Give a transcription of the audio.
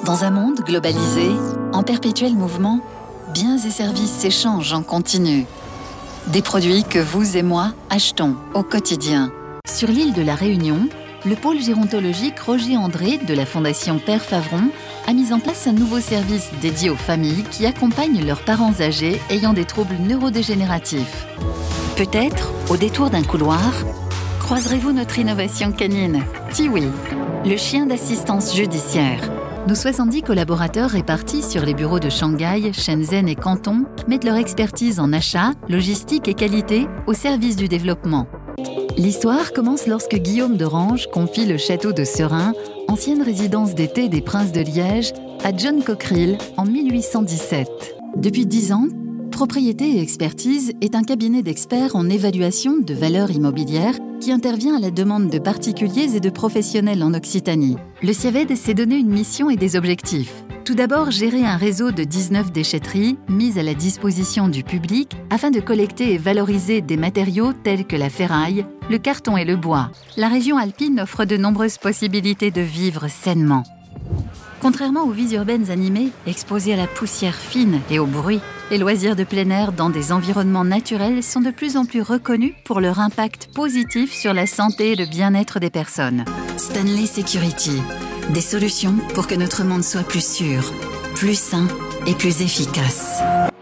Dans un monde globalisé, en perpétuel mouvement, biens et services s'échangent en continu. Des produits que vous et moi achetons au quotidien. Sur l'île de la Réunion, le pôle gérontologique Roger André de la Fondation Père Favron a mis en place un nouveau service dédié aux familles qui accompagnent leurs parents âgés ayant des troubles neurodégénératifs. Peut-être, au détour d'un couloir, croiserez-vous notre innovation canine, Tiwi, le chien d'assistance judiciaire. Nos 70 collaborateurs répartis sur les bureaux de Shanghai, Shenzhen et Canton mettent leur expertise en achat, logistique et qualité au service du développement. L'histoire commence lorsque Guillaume d'Orange confie le château de Serein, ancienne résidence d'été des princes de Liège, à John Cockerill en 1817. Depuis 10 ans, Propriété et Expertise est un cabinet d'experts en évaluation de valeurs immobilières qui intervient à la demande de particuliers et de professionnels en Occitanie. Le CIAVED s'est donné une mission et des objectifs. Tout d'abord, gérer un réseau de 19 déchetteries mises à la disposition du public afin de collecter et valoriser des matériaux tels que la ferraille, le carton et le bois. La région alpine offre de nombreuses possibilités de vivre sainement. Contrairement aux vies urbaines animées, exposées à la poussière fine et au bruit, les loisirs de plein air dans des environnements naturels sont de plus en plus reconnus pour leur impact positif sur la santé et le bien-être des personnes. Stanley Security, des solutions pour que notre monde soit plus sûr, plus sain et plus efficace.